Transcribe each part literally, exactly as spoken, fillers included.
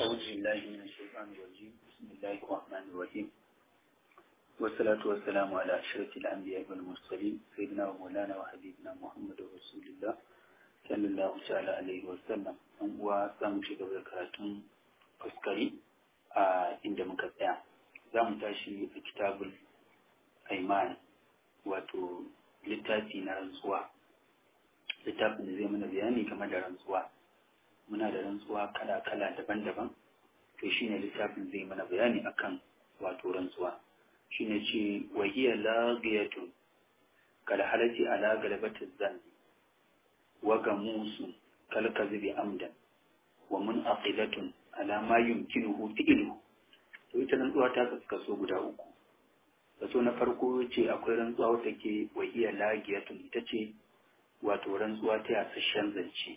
أعوذ بالله من الشيطان الرجيم بسم الله الرحمن الرحيم والصلاة والسلام على أشرف الأنبياء والمرسلين سيدنا ومولانا وحبيبنا محمد رسول الله صلى الله تعالى عليه وسلم وسام شغل كراتون فسكري عند مكتئا زام تاشي في كتاب الأيمان wato littafi na rantsuwa littafin da zai mana bayani game da rantsuwa muna da rantsuwa kala-kala daban-daban to shine littafin zai mana bayani akan wato rantsuwa shine ce wahiya lagiyatun kal halati ala galabatiz zan wa gamusu kal kadhibi amdan wa munaqidatun ala ma yumkinuhu fi'lu to ita rantsuwa ta kaso guda uku kaso na farko ce akwai rantsuwa wata ke wahiya lagiyatun ita ce wato rantsuwa ta yasashen zance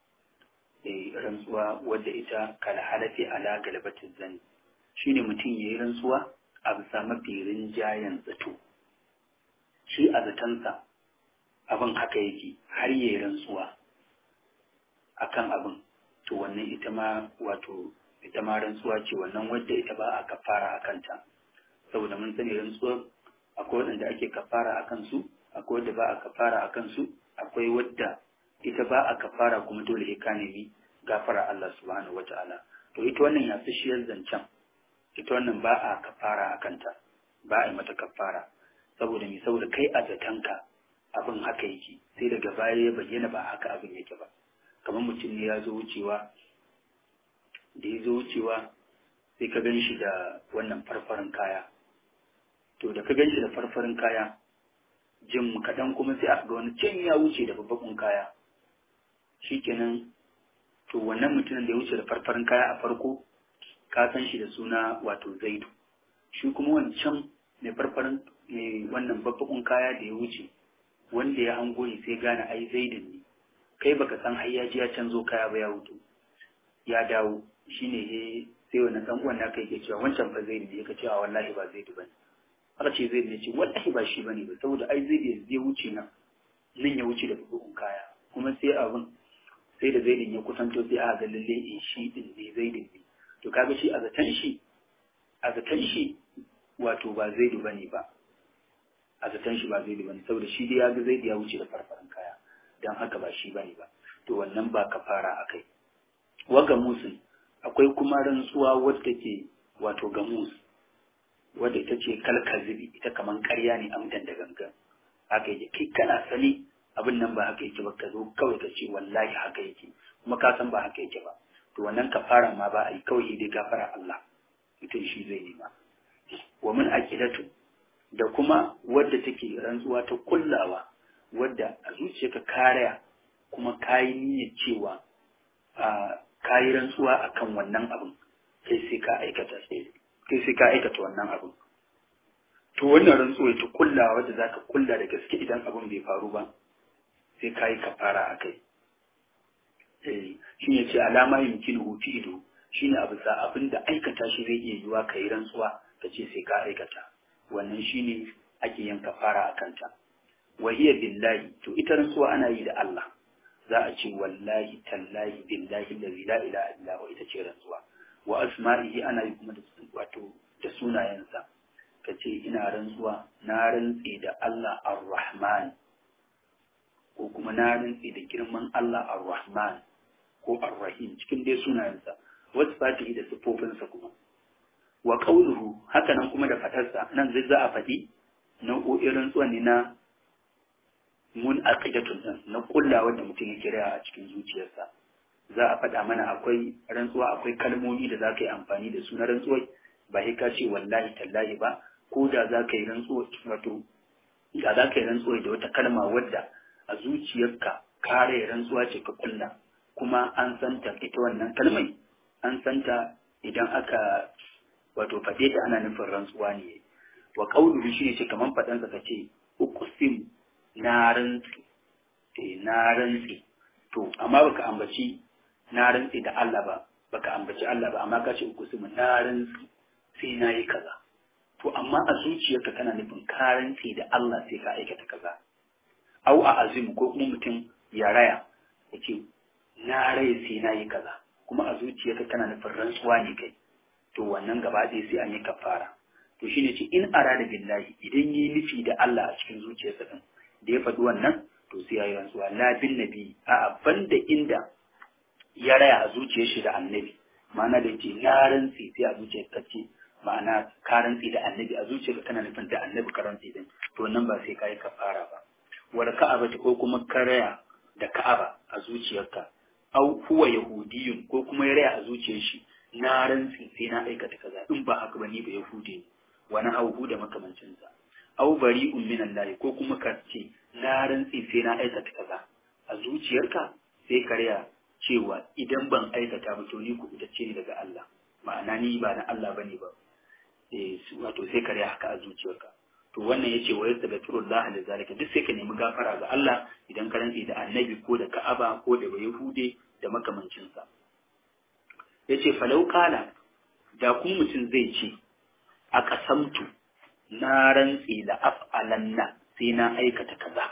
rantsuwa wadda ita kala halafi ala galabatin zani shine mutum ya yi rantsuwa a bisa mafi rinjayen zato shi a zatansa abin haka yake har ya yi rantsuwa akan abin to wannan ita ma wato ita ma rantsuwa ce wannan wadda ita ba a kafara a kanta saboda mun sani rantsuwar akwai wadanda ake kafara a kansu akwai wadda ba a kafara a kansu akwai wadda ita ba a kafara kuma dole ya nemi gafara Allah subhanahu wataala to ita wannan ya fishiyar zancen ita wannan ba a kafara a kanta ba a yi mata kafara saboda me saboda kai a zatanka abin haka yake sai daga baya ya bayyana ba haka abin yake ba kamar mutum ne ya zo wucewa da ya zo wucewa sai ka gan shi da wannan farfarin kaya to da ka gan shi da farfarin kaya jin kaɗan kuma sai aka ga wani can ya wuce da babban kaya shikenan to wannan mutumin da ya wuce da farfarin kaya a farko ka san shi da suna wato zaidu shi kuma wancan mai farfarin mai wannan babban kaya da ya wuce wanda ya hango shi sai gane ai zaidin ne kai baka san har ya ji ya canzo kaya ba ya wuto ya dawo shine he sai wannan dan uwan naka yake cewa wancan fa zaidu ne yake cewa wallahi ba zaidu bane aka ce zaidu ne ce wallahi ba shi bane ba saboda ai zaidu zai wuce nan nan ya wuce da babban kaya kuma sai abin sai da zaidin ya kusanto sai aka ga lalle in shi din ne zaidin ne to kaga shi a zaton shi a zaton shi wato ba zaidu bane ba a zaton shi ba zaidu bane saboda shi dai ya ga zaidu ya wuce da farfaran kaya dan haka ba shi bane ba to wannan ba kafara akai waga musun akwai kuma rantsuwa wadda ke wato gamus wadda ita ce kalkazibi ita kaman ƙarya ne amdan da gangan haka yake kai kana sani abin nan ba haka yake ba ka zo kawai ka ce wallahi haka yake kuma ka san ba haka yake ba to wannan kafara ma ba a yi kawai dai gafara Allah ita shi zai nema wa min aqidatu da kuma wadda take rantsuwa ta kullawa wadda a zuciyarka karaya kuma kayi niyyar cewa a kayi rantsuwa akan wannan abin kai sai ka aikata sai kai sai ka aikata wannan abin to wannan rantsuwa ta kullawa wadda zaka kulla da gaske idan abin bai faru ba sai ka yi kafara a kai shi ne ce alama yumkin hutu ido shi ne abu abin da aikata shi zai iya yiwa ka yi rantsuwa ka ce sai ka aikata wannan shi ne ake yin kafara a kanta wahiyar billahi to ita rantsuwa ana yi da Allah za a ce wallahi tallahi billahi da la ilaha illa huwa ita ce rantsuwa wa asma'ihi ana yi kuma da wato da sunayensa ka ce ina rantsuwa na rantse da Allah ar-Rahman ko kuma na rantsi da girman Allah ar-Rahman ko ar-Rahim cikin dai sunayensa wasu fatihi da sifofinsa kuma wa qawluhu haka nan kuma da fatarsa nan zai za a faɗi nau'o'in rantsuwan ne na mun aqidatun nan na kullawa da mutum ya kira a cikin zuciyarsa za a faɗa mana akwai rantsuwa akwai kalmomi da za ka yi amfani da su na rantsuwai ba sai ka ce wallahi tallahi ba ko da za ka yi rantsuwa wato da za ka yi rantsuwa da wata kalma wadda a zuciyarka kare rantsuwa ce ka kulla kuma an santa ita wannan kalmai an santa idan aka wato fade ta ana nufin rantsuwa ne wa qawluhu shi ne ce kaman fadan sa kace uqsim na rantsi eh na rantsi to amma baka ambaci na rantsi da Allah ba baka ambaci Allah ba amma kace uqsim na rantsi sai nayi kaza to amma a zuciyarka kana nufin ka rantsi da Allah sai ka aikata kaza au a azim ko kuma mutum ya raya ya ce na rai sai na yi kaza kuma a zuciyarka kana nufin rantsuwa ne kai to wannan gaba ɗaya sai an yi kafara to shine ce in arada billahi idan yi nufi da Allah a cikin zuciyarsa din da ya faɗi wannan to sai yayi rantsuwa la bin nabi a banda inda ya raya a zuciyar shi da annabi ma'ana da yake na rantsi sai a zuciyar ka ce ma'ana ka rantsi da annabi a zuciyar kana nufin da annabi ka rantsi din to wannan ba sai kai kafara ba wal ka'aba ko kuma ka raya da ka'aba a zuciyarka au huwa yahudiyun ko kuma ya raya a zuciyar shi na rantsi sai na aikata kaza in ba haka ba ni ba yahudi ne wani hauhu da makamancinsa au bari'un min Allah ko kuma ka ce na rantsi sai na aikata kaza a zuciyarka sai ka raya cewa idan ban aikata ba to ni ku fitacce ne daga Allah ma'ana ni ba na Allah bane ba eh wato sai ka raya haka a zuciyarka to wannan yace wa yastaghfirullah da zalika duk sai ka nemi gafara ga Allah idan ka rantsi da annabi ko da Ka'aba ko da Yahude da makamancinsa yace falau kala da kun mutum zai ce a kasamtu na rantsi da af'alanna sai na aikata kaza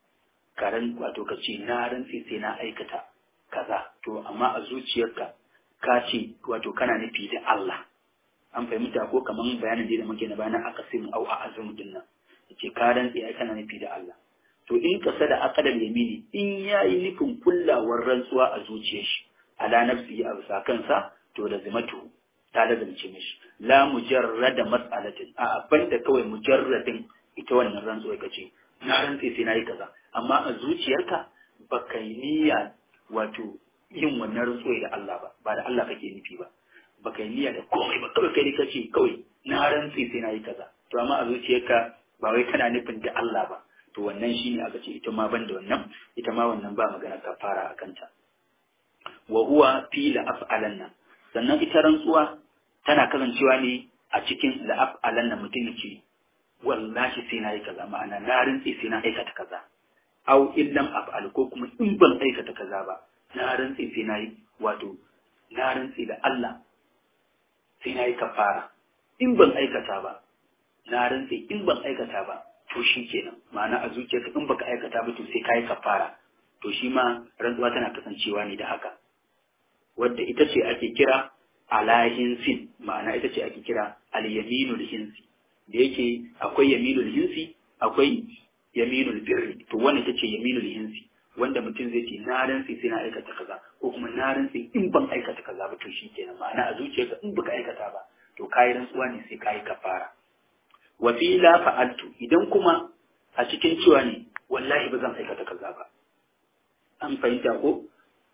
karan wato kace na rantsi sai na aikata kaza to amma a zuciyarka ka ce wato kana nufi da Allah an fahimta ko kaman bayanin da muke na bayanan akasim au a azum dinnan yace ka rantsi ai kana nufi da Allah to in kasa da aqdal yamini in yayi nufin kullawar rantsuwa a zuciyar shi ala nafsi a bisa kansa to da zimatu ta lazumce mishi la mujarrada mas'alatin a banda kawai mujarradin ita wannan rantsuwa kace na rantsi sai nayi kaza amma a zuciyarka baka yi niyya wato yin wannan rantsuwa da Allah ba ba da Allah kake nufi ba baka yi niyya da komai ba kawai kai kace kawai na rantsi sai nayi kaza to amma a zuciyarka ba wai kana nufin da Allah ba to wannan shine aka ce ita ma banda wannan ita ma wannan ba magana kafara akan ta wa huwa fi la af'alanna sannan ita rantsuwa tana kasancewa ne a cikin la af'alanna mutum yake wallahi sai nayi kaza ma'ana na rantsi sai na aikata kaza aw illam af'al ko kuma in ban aikata kaza ba na rantsi sai nayi wato na rantsi da Allah sai nayi kafara in ban aikata ba na rantsi in ban aikata ba to shi kenan ma'ana a zuciyarka in baka aikata ba to sai kai kafara to shi ma rantsuwa tana kasancewa ne da haka wadda ita ce ake kira alahinsin ma'ana ita ce ake kira al-yaminul hinsi da yake akwai yaminul hinsi akwai yaminul birri to wannan ita ce yaminul hinsi wanda mutum zai ce na rantsi sai na aikata kaza ko kuma na rantsi in ban aikata kaza ba to shi kenan ma'ana a zuciyarka in baka aikata ba to kai rantsuwa ne sai kai kafara wa fi la fa'altu idan kuma a cikin cewa ne wallahi ba zan aikata kaza ba an fahimta ko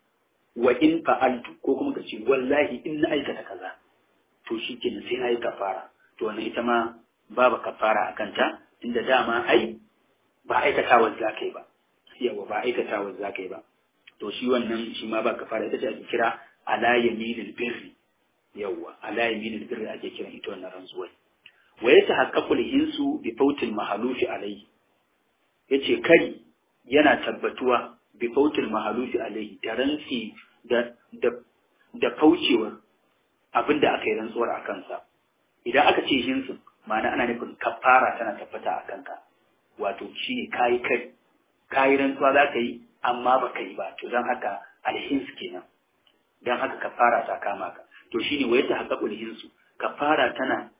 wa in fa'altu ko kuma kace wallahi in na aikata kaza to shikenan sai nayi kafara to wannan ita ma babu kafara akan ta inda dama ai ba aikatawa zakai ba yawa ba aikatawa zakai ba to shi wannan shi ma ba kafara ita ce ake kira ala yaminil birri yawa ala yaminil birri ake kiran ita wannan rantsuwa wa yatahaqqaqu al-hinsu bi fawtil mahalufi alayhi yace kai yana tabbatuwa bi fawtil mahalufi alayhi da rantsi da da da faucewar abinda aka yi rantsuwar a kansa idan aka ce hinsu ma'ana ana nufin kafara tana tabbata a kanka wato shine kai kai kai rantsuwa za ka yi amma ba ka yi ba to don haka al-hins kenan don haka kafara ta kama ka to shine wa yatahaqqaqu al-hinsu kafara tana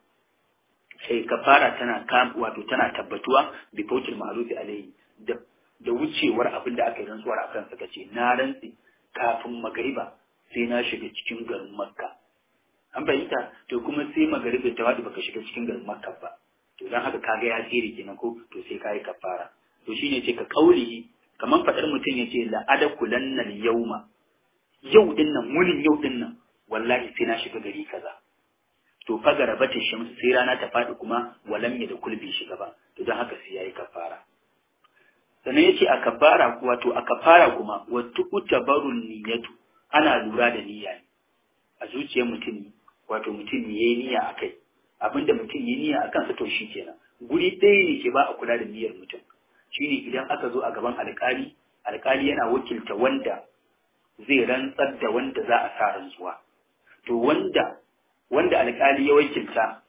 sai kafara tana kam wato tana tabbatuwa bi fautil ma'rufi alayhi da da wucewar abin da aka yi rantsuwar akan saka ce na rantsi kafin magariba sai na shiga cikin garin Makka an bayyana to kuma sai magariba ta wadi baka shiga cikin garin Makka ba to dan haka kaga ya tsire kenan ko to sai kai kafara to shine ce ka kauli kaman fadar mutum yace la adakulanna al-yawma yau dinnan munin yau dinnan wallahi sai na shiga gari kaza to fagara bata shamsu sai rana ta faɗi kuma walam ya da kulbi shiga ba to don haka sai yayi kafara sannan yace a kafara wato a kafara kuma wa tuqtabarul niyyatu ana lura da niyya ne a zuciyar mutum wato mutum ne yayi niyya akai abinda mutum yayi niyya akan sa to shikenan guri ɗaya ne ke ba a kula da niyyar mutum shine idan aka zo a gaban alƙali alƙali yana wakilta wanda zai rantsar da wanda za a sa rantsuwa to wanda wanda alƙali ya wakilta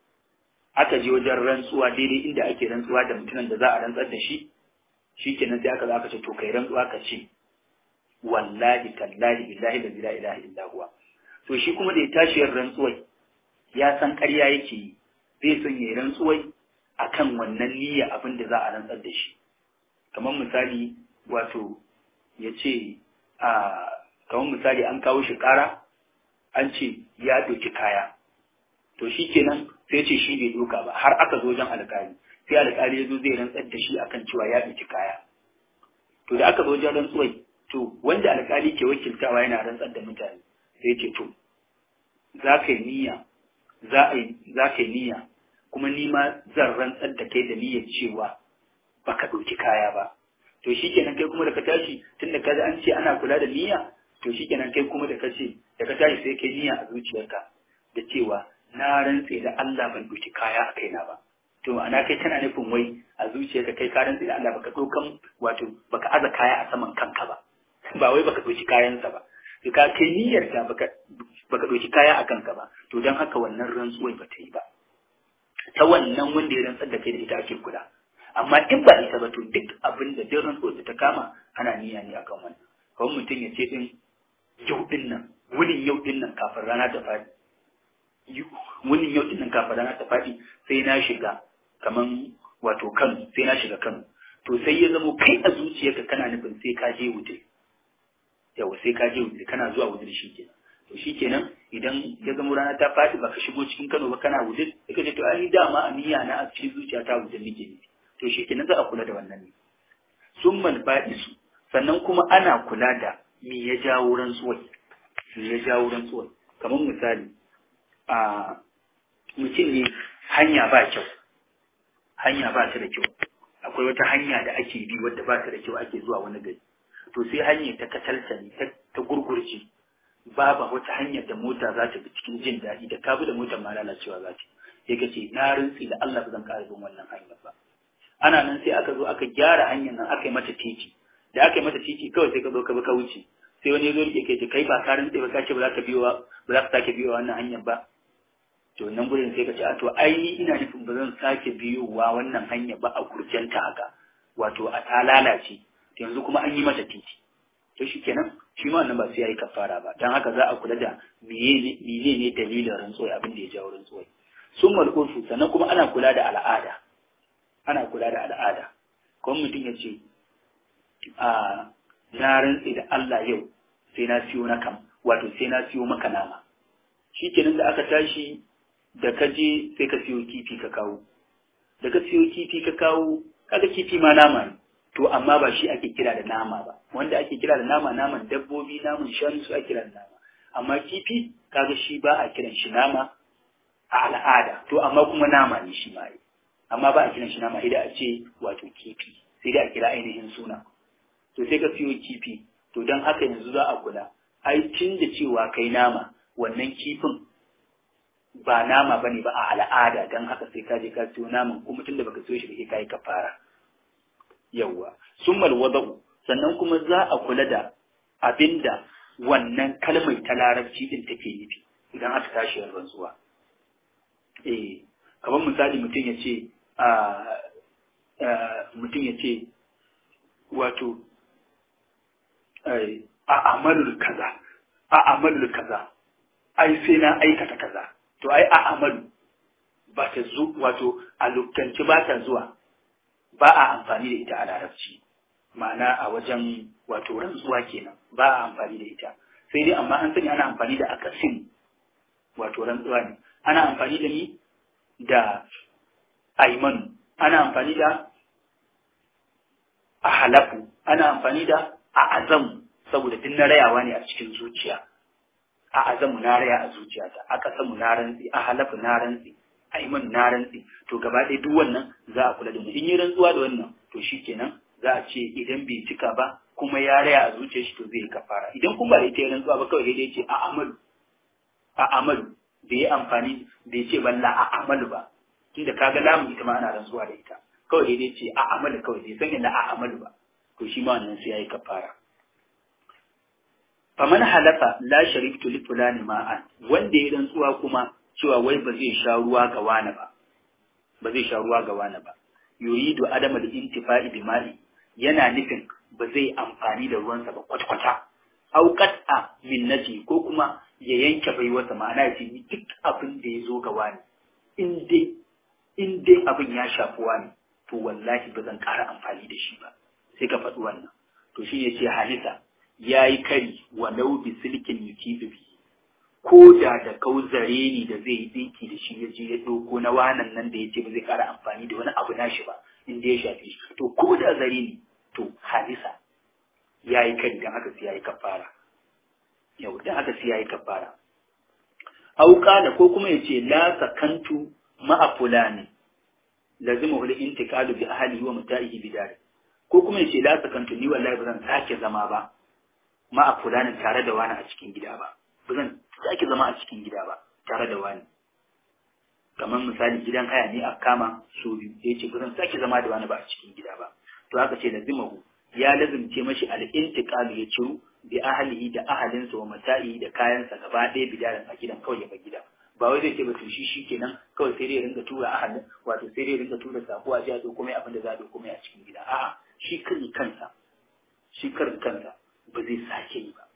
aka je wajen rantsuwa daidai inda ake rantsuwa da mutumin da za a rantsar da shi shikenan sai aka zo aka ce to kai rantsuwa ka ce wallahi tallahi billahi la ilaha illa huwa. To shi kuma da ya tashi yin rantsuwai ya san ƙarya yake yi, zai son ya yi rantsuwai akan wannan niyya abin da za a rantsar da shi. Kamar misali wato ya ce a kamar misali an kawo shi ƙara an ce ya ɗauki kaya, to shi kenan sai ce shi bai ɗauka ba har aka zo wajen alƙali, sai alƙali ya zo zai rantsar da shi akan cewa ya ɗauki kaya. To da aka zo wajen rantsuwai, to wanda alƙali ke wakiltawa yana rantsar da mutane sai ce to za ka yi niyya za ka yi niyya kuma ni ma zan rantsar da kai da niyyar cewa baka ɗauki kaya ba. To shi kenan kai kuma da ka tashi tun da ka an ce ana kula da niyya, to shi kenan kai kuma da ka ce da ka tashi sai kai niyya a zuciyarka da cewa na rantse da Allah ban ɗauki kaya a kaina ba. To ana kai tana nufin wai a zuciyarka kai ka rantse da Allah baka ɗaukan wato baka aza kaya a saman kanka ba, ba wai baka ɗauki kayansa ba. To ka kai niyyarka baka baka ɗauki kaya a kanka ba, to don haka wannan rantsuwar ba ta yi ba. Ta wannan wanda ya rantsar da kai da ita ake kula. Amma in ba ita ba to duk abin da duk rantsuwar da ta kama ana niyya ne akan wannan. Kawai mutum ya ce din yau din nan, wunin yau din nan kafin rana ta faɗi. Wunin yau din nan kafin rana ta faɗi sai na shiga kaman wato Kano, sai na shiga Kano. To sai ya zamo kai a zuciyarka kana nufin sai ka je wuce. Yawa sai ka je wuce kana zuwa wuce shi kenan. To shi kenan idan ya zama rana ta faɗi baka shigo cikin Kano ba kana wuce, sai ka ce to ai dama a niyya na a cikin zuciya ta wuce nake ne. To shi kenan za a kula da wannan ne. Summal ba'isu, sannan kuma ana kula da me ya jawo rantsuwar. Me ya jawo rantsuwar. Kamar misali, a mutum ne hanya ba kyau. Hanya ba ta da kyau. Akwai wata hanya da ake bi wadda ba ta da kyau ake zuwa wani gari. To sai hanyar ta katalta ne, ta gurgurce. Babu wata hanyar da mota za ta bi cikin jin daɗi da ka bi da motar ma lalacewa za ta. Sai ka ce na rantsi da Allah ba zan ƙara bin wannan hanyar ba. Ana nan sai aka zo aka gyara hanyar nan aka yi mata titi. Da aka yi mata titi kawai sai ka zo ka bi ka wuce. Sai wani ya zo rike kai ce kai ba ka rantsi ba ka ce ba za ka biyo ba za ka sake biyo wannan hanyar ba. To nan gurin sai ka ce a to ai ni ina nufin ba zan sake biyowa wannan hanyar ba a kurjenta haka. Wato a ta lalace. Yanzu kuma an yi mata titi. To shi kenan shi ma wannan ba sai yayi kafara ba. Dan haka za a kula da meye ne dalilin rantsuwa abin da ya jawo rantsuwa. Summal urfu, sannan kuma ana kula da al'ada. Ana kula da al'ada. Kuma mutum ya ce a na rantsi da Allah yau sai na siyo na kam wato sai na siyo maka nama. Shi kenan da aka tashi da ka je sai ka siyo kifi ka kawo. Da ka siyo kifi ka kawo kaga kifi ma nama ne. To amma ba shi ake kira da nama ba. Wanda ake kira da nama naman dabbobi, naman shanu su ake kira da nama. Amma kifi kaga shi ba a kiran shi nama a al'ada. To amma kuma nama ne shi ma. Amma ba a kiran shi nama idan a ce wato kifi. Sai dai a kira ainihin suna. To sai ka siyo kifi. To don haka yanzu za a kula. Ai tun da cewa kai nama wannan kifin ba nama bane ba a al'ada, don haka sai ka je ka siyo naman kuma tun da baka siyo shi ba sai ka yi kafara. Yawwa, summal wada'u, sannan kuma za a kula da abinda wannan kalmar ta larabci din take nufi idan aka tashi yin rantsuwa. Eh, kamar misali mutum ya ce a mutum ya ce wato a amalul kaza, a amalul kaza, ai sai na aikata kaza. To ai a amalu ba ta zu wato a lukanci ba ta zuwa. Ba a amfani da ita a larabci, ma'ana a wajen wato rantsuwa kenan ba a amfani da ita, sai dai amma an sani ana amfani da akasin wato rantsuwa ne, ana amfani da ni da aimanu, ana amfani da ahalafu, ana amfani da a azamu saboda duk na rayawa ne a cikin zuciya. A azamu na raya a zuciyata, a kasamu na rantsi, a halafu na rantsi, aiman na rantsi. To gaba ɗaya duk wannan za a kula da mu. In yi rantsuwa da wannan to shi kenan za a ce idan bai cika ba kuma ya raya a zuciyar shi to zai kafara. Idan kuma ba ita ya rantsuwa ba kawai dai ce a amalu, a amalu da ya amfani da ya ce balla a amalu ba, tunda kaga lamu ita ma ana rantsuwa da ita, kawai dai ce a amalu kawai bai sanya la a amalu ba, to shi ma wannan sai yayi kafara. Faman halafa la sharibtu li fulani ma'an, wanda ya rantsuwa kuma cewa wai ba zai sha ruwa ga wani ba, ba zai sha ruwa ga wani ba, yuridu adama da intifa'i bi mali, yana nufin ba zai amfani da ruwansa ba kwata-kwata, au qat'a minnati ko kuma ya yanke baiwarsa ma'ana ya ce ni duk abin da ya zo ga wani in dai in dai abin ya shafi wani to wallahi ba zan ƙara amfani da shi ba sai ka faɗi wannan to shi ya ce halisa ya yi kari walau bi silkin yukifi bi ko da da kauzare ne da zai yi dinki da shi ya je ya ɗauko na wanan nan da ya ce ba zai ƙara amfani da wani abu nashi ba in dai ya shafi shi to ko da zare ne to halisa ya yi kari don haka sai ya yi kafara yau don haka sai ya yi kafara auka da ko kuma ya ce la sakantu ma'a fulani lazima hul intiqalu bi ahli wa muta'ihi bi dari ko kuma ya ce la sakantu ni wallahi ba zan sake zama ba ma'a fulani tare da wani a cikin gida ba ba zan sake zama a cikin gida ba tare da wani kamar misali gidan haya ne a kama so biyu ya ce ba zan sake zama da wani ba a cikin gida ba to haka ce lazimahu ya lazimce mashi al-intiqalu ya ciru bi ahlihi da ahalinsa wa mata'i da kayansa gaba ɗaya bidaran a gidan kawai ya bar gida ba wai zai ce ba to shi shikenan kawai sai dai ya ringa tura ahalin wato sai dai ya ringa tura sako a ji a dauko mai abin da za a dauko mai a cikin gida a'a shi karin kansa shi karin kansa ba zai sake yi ba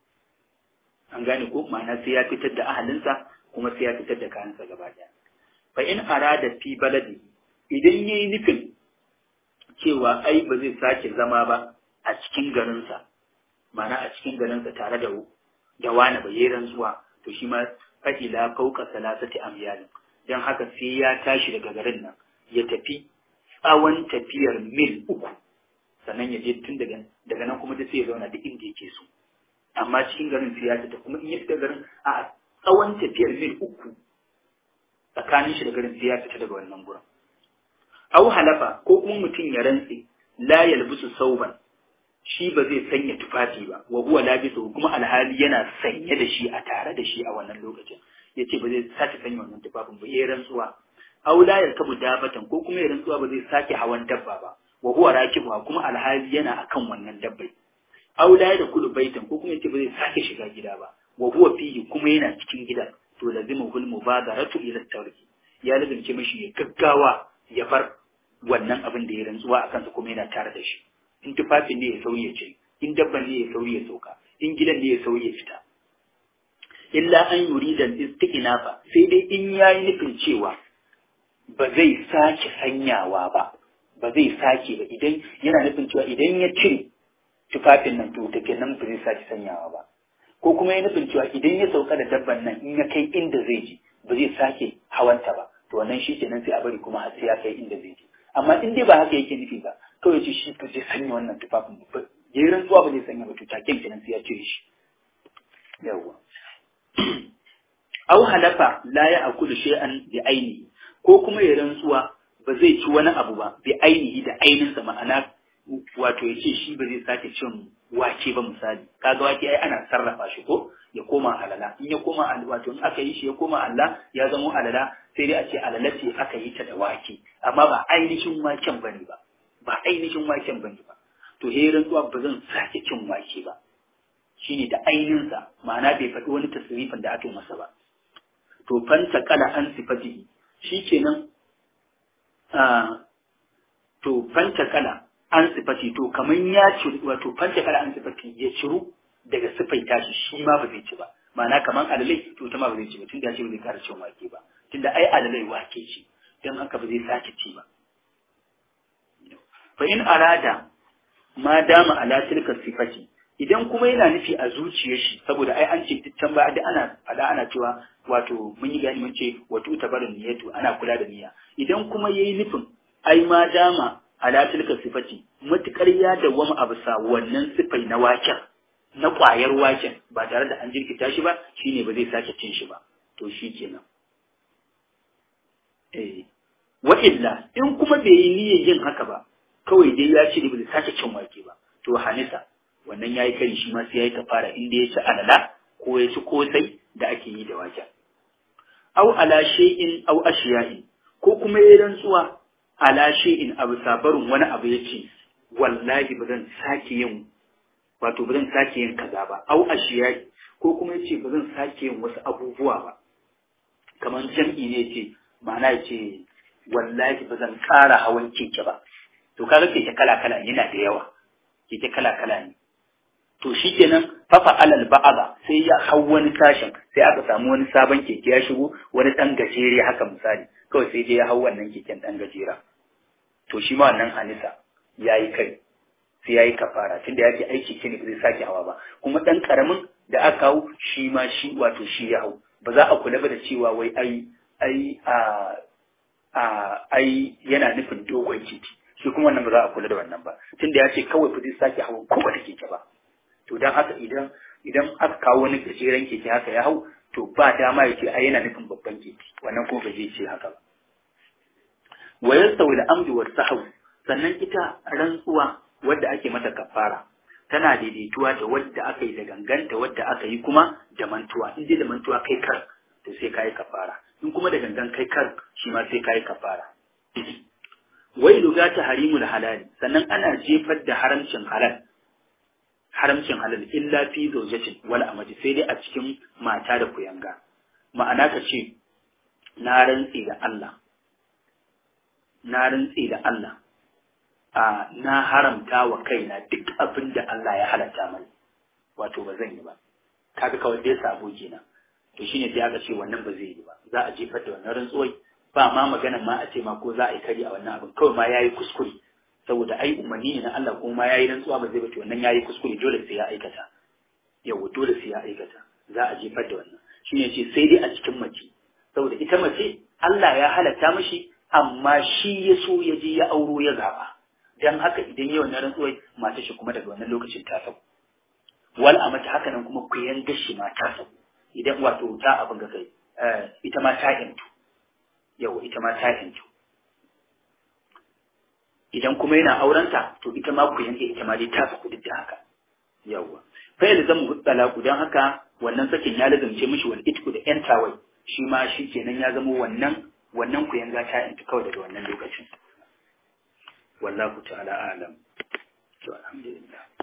an gane ko ma'ana sai ya fitar da ahalinsa kuma sai ya fitar da kayansa gaba ɗaya fa in arada fi baladi idan yayi nufin cewa ai ba zai sake zama ba a cikin garinsa mana a cikin garinsa tare da da wani ba yayin rantsuwa to shi ma fa'ila fauka salasati amyal dan haka sai ya tashi daga garin nan ya tafi tsawon tafiyar mil uku sannan ya je tun daga daga nan kuma da sai ya zauna duk inda yake so amma cikin garin sai ya fita kuma in ya fita garin a tsawon tafiyar mil uku tsakanin shi da garin sai ya fita daga wannan gurin au halafa ko kuma mutum ya rantse la yalbisu sauban shi ba zai sanya tufafi ba wa huwa labisu kuma alhali yana sanye da shi a tare da shi a wannan lokacin yace ba zai sake sanya wannan tufafin ba yayin rantsuwa aw la yarkabu dabatan ko kuma yayin rantsuwa ba zai sake hawan dabba ba wa huwa rakibuha kuma alhali yana akan wannan dabbai aw la yadkhulu baitan ko kuma yace ba zai sake shiga gida ba wa huwa fihi kuma yana cikin gida to lazima hul mubadaratu ila tawriki ya lazimce mishi ya gaggawa ya bar wannan abin da ya rantsuwa akan sa kuma yana tare da shi in tufafin ne ya sauye ce in dabban ne ya sauye sauka in gidan ne ya sauye fita illa an yurida istiqnafa sai dai in yayi nufin cewa ba zai sake sanyawa ba ba zai sake ba idan yana nufin cewa idan ya cire tufafin nan to take nan ba zai sake sanyawa ba ko kuma ya nufin cewa idan ya sauka da dabban nan in ya kai inda zai je ba zai sake hawanta ba to wannan shi kenan sai a bari kuma har sai ya kai inda zai je amma in dai ba haka yake nufi ba kawai ce shi ba zai sanya wannan tufafin ba ya yi rantsuwa ba zai sanya ba to taken kenan sai ya cire shi yawwa aw halafa la ya akulu shay'an bi ainihi ko kuma ya rantsuwa ba zai ci wani abu ba bi ainihi da ainihinsa ma'ana wato ya ce shi ba zai sake cin wake ba misali kaga wake ai ana sarrafa shi ko ya koma alala in ya koma wato in aka yi shi ya koma Allah ya zama alala sai dai a ce alala ce aka yi ta da wake amma ba ainihin waken bane ba ba ainihin waken bane ba to he rantsuwa ba zan sake cin wake ba shine da ainihin sa ma'ana bai faɗi wani tasrifin da aka yi masa ba to fanta kala an sifati shikenan a to fanta kala an sifati to kaman ya ci wato fanta kala an sifati ya ciru daga sifaita shi shi ma ba zai ci ba ma'ana kaman alalai to ta ma ba zai ci ba tunda ya ce ba zai kara cin wake ba tunda ai alalai wake ce dan haka ba zai sake ci ba fa in arada ma dama ala tilka sifati idan kuma yana nufi a zuciyar shi saboda ai an ce can ba da ana fada ana cewa wato mun yi gani mun ce wato tabarin niyyatu ana kula da niyya idan kuma yayi nufin ai ma dama ala tilka sifati matukar ya dawwama abu sa wannan sifai na waken na kwayar waken ba tare da an jirkita shi ba shine ba zai sake cin shi ba to shi kenan eh wa illa in kuma bai yi niyyar yin haka ba kawai dai ya ce ba zai sake cin wake ba to hanisa wannan yayi kari shi ma sai yayi kafara inda ya ci alala ko ya ci kosai da ake yi da waken aw ala shay'in aw ashiya'in ko kuma yayin rantsuwa ala shay'in abu sabarun wani abu yace wallahi ba zan sake yin wato ba zan sake yin kaza ba aw ashiya'i ko kuma yace ba zan sake yin wasu abubuwa ba kamar jam'i ne yace ma'ana yace wallahi ba zan ƙara hawan keke ba to kaga keke kala kala yana da yawa keke kala kala ne to shikenan fafa alal ba'ada sai ya hau wani sashen, sai aka samu wani sabon keke ya shigo, wani dan gajere haka misali, kawai sai dai ya hau wannan keken dan gajera, to shi ma wannan Anisa yayi kai sai yayi kafara tunda yake aiki kene ba zai sake hawa ba, kuma dan karamin da aka hau shi ma shi wato shi ya hau, ba za a kula ba da cewa wai ai ai a a ai yana nufin dogon keke, shi kuma wannan ba za a kula da wannan ba tunda ya ce kawai ba zai sake hawa ko ba keke ba. To dan haka idan idan aka kawo wani gajeren keke haka ya hau, to ba dama ya ce ai yana nufin babban keke, wannan kuma ba zai ce haka ba. Wa yastawi al-amdu was-sahw, sannan ita rantsuwa wadda ake mata kafara tana daidaituwa da wadda aka yi da ganganta, wadda aka yi kuma da mantuwa. In dai da mantuwa kai kar, to sai kai kafara, in kuma da gangan kai kar, shi ma sai kai kafara. Wai lugata harimul halal, sannan ana jefar da haramcin halal haramcin halal illa fi zawjatin wal amati, sai dai a cikin mata da kuyanga. Ma'ana ka ce na rantsi da Allah na rantsi da Allah a na haramta wa kaina duk abin da Allah ya halatta mani, wato ba zan yi ba, kaga kawai dai sabo kenan. To shine sai aka ce wannan ba zai yi ba, za a jefar da wannan rantsuwai, ba ma magana ma a ce ma ko za a yi kari a wannan abin, kawai ma yayi kuskure, saboda ai umarni ne na Allah, kuma ma yayi rantsuwa ba zai bace, wannan yayi kuskure, dole sai ya aikata. Yawa dole sai ya aikata, za a jefar da wannan. Shine ce sai dai a cikin mace, saboda ita mace Allah ya halatta mishi, amma shi ya so ya je ya auro ya zaba, dan haka idan yau na rantsuwai mata shi kuma daga wannan lokacin ta sabo. Wal amata haka nan kuma kuyan gashi ma ta sabo, idan wato ta abin ga kai ita ma ta intu. Yawa ita ma ta intu. Idan kuma yana aurenta, to ita ma ku yanke ita ma dai ta saku duk da haka. Yawwa. Fa yalzamu hutsala ku, dan haka wannan sakin ya lazumce mishi wal itku da yantawai, shi ma shi kenan ya zama wannan wannan ku yanga ta inta kawai daga wannan lokacin. Wallahu ta'ala a'lam. To alhamdulillah.